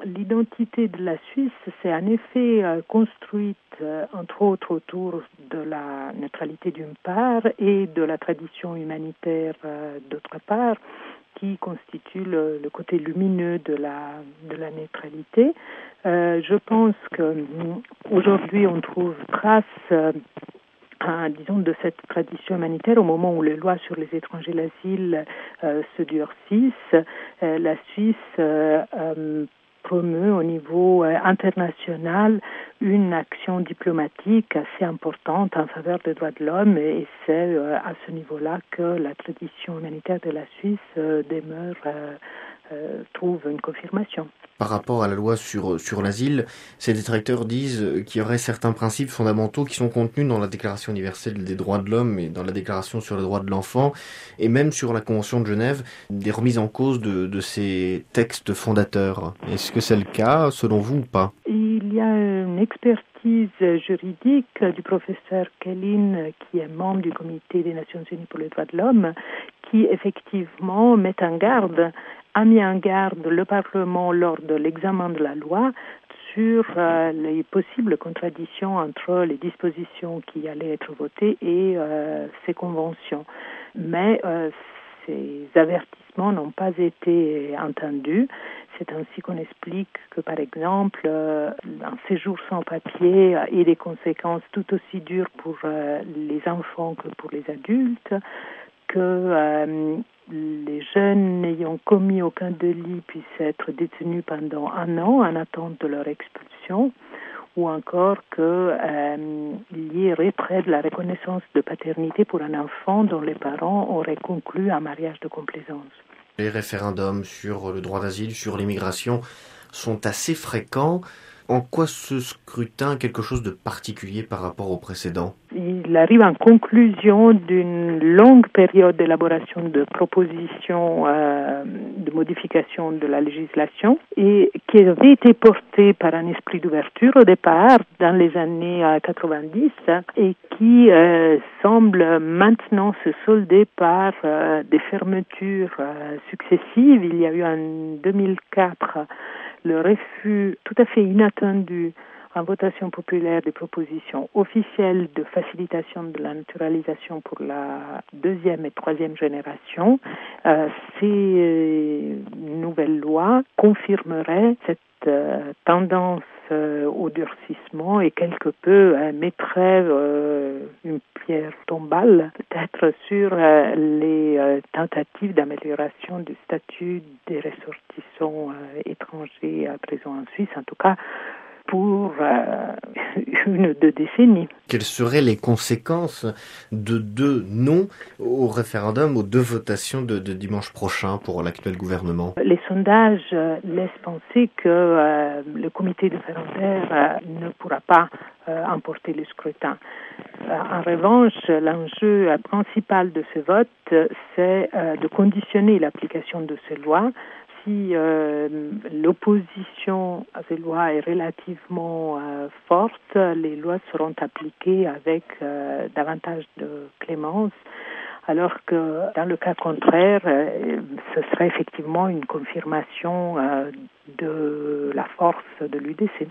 L'identité de la Suisse s'est en effet construite, entre autres, autour de la neutralité d'une part et de la tradition humanitaire d'autre part, qui constitue le côté lumineux de la neutralité. Je pense qu'aujourd'hui, on trouve trace disons, de cette tradition humanitaire au moment où les lois sur les étrangers et l'asile se durcissent. La Suisse promeut au niveau international une action diplomatique assez importante en faveur des droits de l'homme et c'est à ce niveau-là que la tradition humanitaire de la Suisse trouve une confirmation. Par rapport à la loi sur l'asile, ces détracteurs disent qu'il y aurait certains principes fondamentaux qui sont contenus dans la Déclaration universelle des droits de l'homme et dans la Déclaration sur les droits de l'enfant et même sur la Convention de Genève, des remises en cause de ces textes fondateurs. Est-ce que c'est le cas selon vous ou pas? Il y a une expertise juridique du professeur Kellin, qui est membre du Comité des Nations Unies pour les droits de l'homme, qui effectivement a mis en garde le Parlement lors de l'examen de la loi sur les possibles contradictions entre les dispositions qui allaient être votées et ces conventions. Mais ces avertissements n'ont pas été entendus. C'est ainsi qu'on explique que, par exemple, un séjour sans papier a des conséquences tout aussi dures pour les enfants que pour les adultes, que les jeunes n'ayant commis aucun délit puissent être détenus pendant 1 an en attente de leur expulsion, ou encore qu'il y aurait près de la reconnaissance de paternité pour un enfant dont les parents auraient conclu un mariage de complaisance. Les référendums sur le droit d'asile, sur l'immigration, sont assez fréquents. En quoi ce scrutin est quelque chose de particulier par rapport au précédent? Il arrive en conclusion d'une longue période d'élaboration de propositions de modification de la législation et qui avait été portée par un esprit d'ouverture au départ dans les années 90 et qui semble maintenant se solder par des fermetures successives. Il y a eu en 2004 le refus tout à fait inattendu en votation populaire des propositions officielles de facilitation de la naturalisation pour la 2e et 3e génération. Ces nouvelles lois confirmeraient cette tendance au durcissement et quelque peu mettraient une pierre tombale peut-être sur les tentatives d'amélioration du statut des ressortissants étrangers à présent en Suisse, en tout cas pour 1 ou 2 décennies. Quelles seraient les conséquences de 2 non au référendum, aux 2 votations de dimanche prochain pour l'actuel gouvernement? Les sondages laissent penser que le comité de référendaire ne pourra pas emporter le scrutin. En revanche, l'enjeu principal de ce vote, c'est de conditionner l'application de ces lois. Si l'opposition à ces lois est relativement forte, les lois seront appliquées avec davantage de clémence, alors que dans le cas contraire, ce serait effectivement une confirmation de la force de l'UDC.